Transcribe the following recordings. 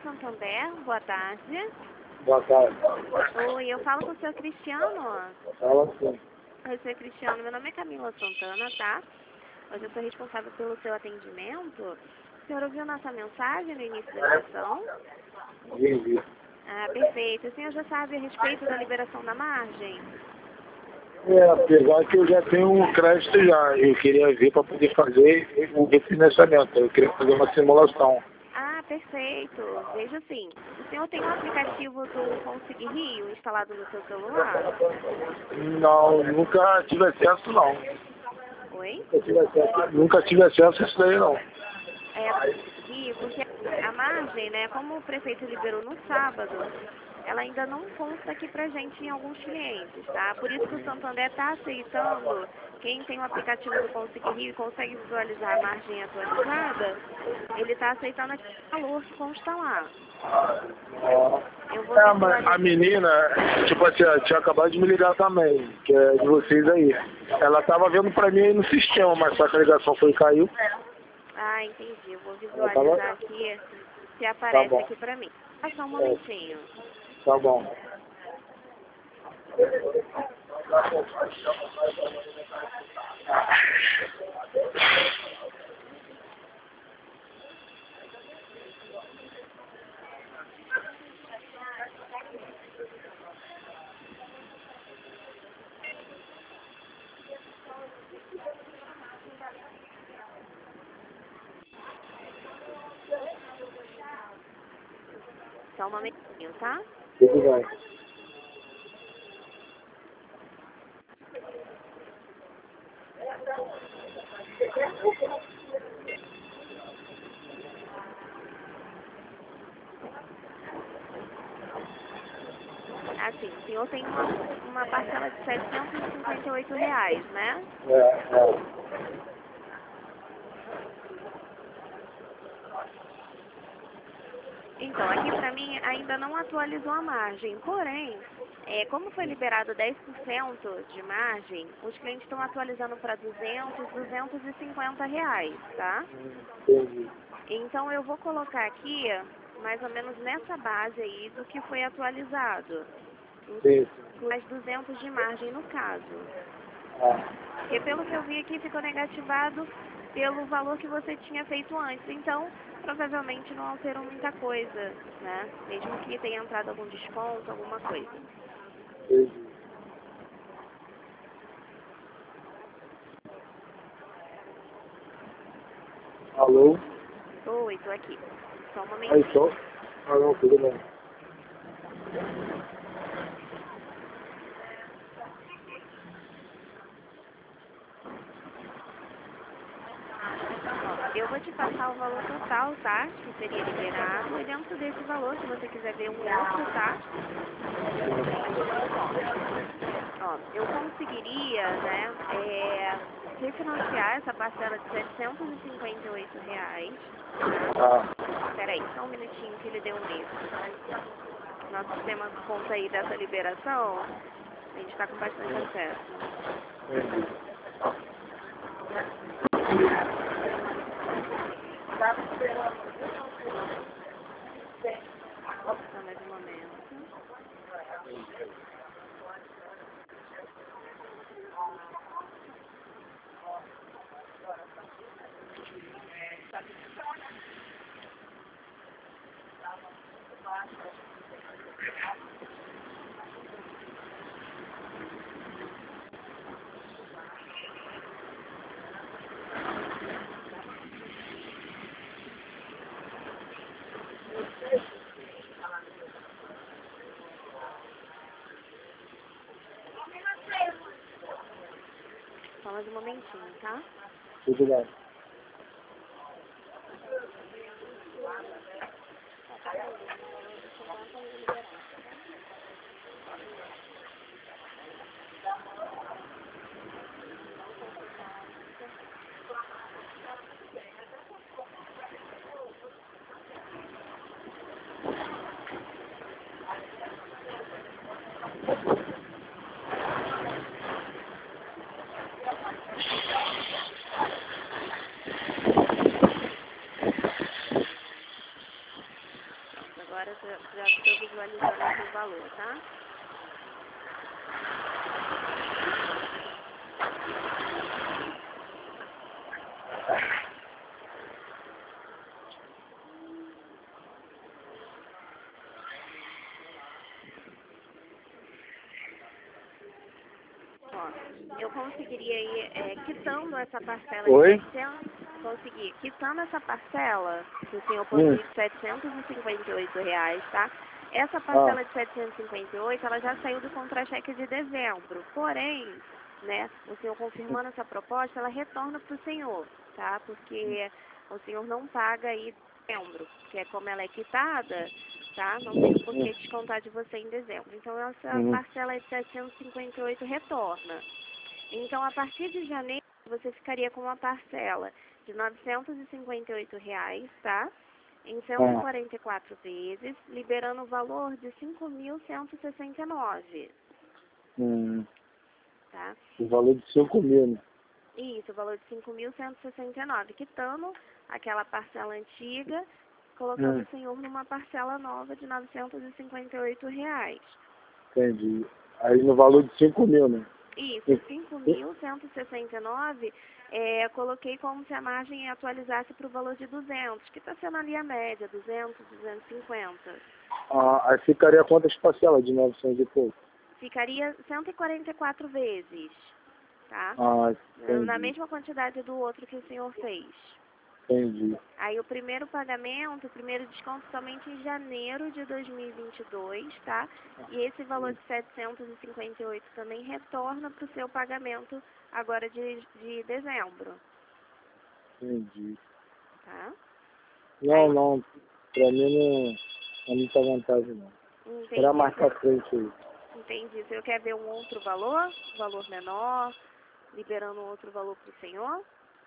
Santander, boa tarde. Boa tarde. Oi, eu falo com o seu Cristiano. Fala sim. Oi, seu Cristiano, meu nome é Camila Santana, tá? Hoje eu sou responsável pelo seu atendimento. O senhor ouviu nossa mensagem no início da ligação? Vi. Ah, perfeito. O senhor já sabe a respeito da liberação da margem? Apesar que eu já tenho um crédito já, eu queria ver para poder fazer o refinanciamento, eu queria fazer uma simulação. Ah, perfeito. Veja assim, o senhor tem um aplicativo do Consig Rio instalado no seu celular? Não, nunca tive acesso não. Oi? Nunca tive acesso a isso daí não. Rio, porque a margem, né, como o prefeito liberou no sábado, ela ainda não consta aqui pra gente em alguns clientes, tá? Por isso que o Santander está aceitando, quem tem o aplicativo do Consig Rio e consegue visualizar a margem atualizada, ele está aceitando aquele valor que consta lá. Eu vou Mas visualizar. a menina, tipo assim, ela tinha acabado de me ligar também, que é de vocês aí. Ela tava vendo pra mim aí no sistema, mas só que a ligação foi e caiu. Ah, entendi. Eu vou Ela tava... visualizar aqui se Tá aparece bom. aqui pra mim. Só um momentinho. Tá bom. Só um momentinho, tá? Tudo bem. Assim, o senhor tem uma parcela de R$ 758, né? Então, aqui pra mim ainda não atualizou a margem, porém, como foi liberado 10% de margem, os clientes estão atualizando para R$ 250, tá? Entendi. Então eu vou colocar aqui, mais ou menos nessa base aí do que foi atualizado. Sim. Mais 200 de margem no caso. Ah, Porque pelo que eu vi aqui ficou negativado pelo valor que você tinha feito antes. Então, provavelmente não alterou muita coisa, né? Mesmo que tenha entrado algum desconto, alguma coisa. entendi. Alô? Oi, tô aqui. Só um Aí momentinho. só? Ah, não, tudo bem. Eu vou te passar o valor total, tá? Que seria liberado. E dentro desse valor, se você quiser ver um outro, tá? A gente informa. Ó, eu conseguiria, né, refinanciar essa parcela de R$ 758, Ah, tá? Peraí, só um minutinho que ele deu um erro. Nosso sistema, por conta aí dessa liberação, a gente está com bastante acesso. entendi. Só mais um momento. Só mais um momentinho, tá? Tudo bem. Já estou visualizando aqui o valor, tá? Ó, eu conseguiria ir quitando essa parcela Oi? de 700, consegui, quitando essa parcela que o senhor possui de R$758, tá? Essa parcela de 758, ela já saiu do contra-cheque de dezembro, porém, né, o senhor confirmando essa proposta, ela retorna para o senhor, tá? Porque o senhor não paga aí dezembro, que é como ela é quitada, tá? Não tem por que descontar de você em dezembro. Então, essa parcela de 758 retorna. Então, a partir de janeiro, você ficaria com uma parcela de R$958, tá? Em 144 vezes, liberando o valor de 5.169, tá? O valor de 5.000, né? Isso, o valor de 5.169, quitando aquela parcela antiga, colocando o senhor numa parcela nova de R$958. Entendi. Aí no valor de 5.000, né? Isso, 5.169, coloquei como se a margem atualizasse para o valor de 200, que está sendo ali a média, 200, 250. Aí ficaria quantas parcelas de 900 e pouco? Ficaria 144 vezes, tá? Entendi. Na mesma quantidade do outro que o senhor fez. Entendi. Aí o primeiro pagamento, o primeiro desconto somente em janeiro de 2022, tá? E esse valor de 758 também retorna para o seu pagamento agora de dezembro, Entendi. tá? Não. Pra mim não é muita vantagem, não. Será mais pra frente aí. Entendi. O senhor quer ver um outro valor menor, liberando um outro valor para o senhor?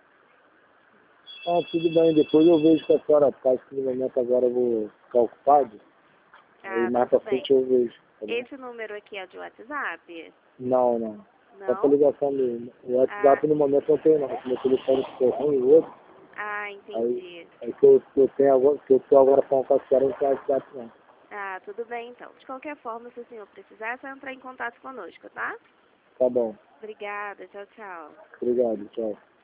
Tudo bem. Depois eu vejo que a senhora faz, que no momento agora eu vou ficar ocupado. Aí mais pra frente eu vejo. Tá bom? Esse número aqui é de WhatsApp? Não. Só pra Não? ligação mesmo. O WhatsApp no momento não tem não. Meu telefone ficou ruim e outro. Entendi. Aí que eu tenho agora, que eu tô agora falando com a senhora, não tem WhatsApp não. Tudo bem então. De qualquer forma, se o senhor precisar, é só entrar em contato conosco, tá? Tá bom. Obrigada. Tchau, tchau. Obrigado, tchau.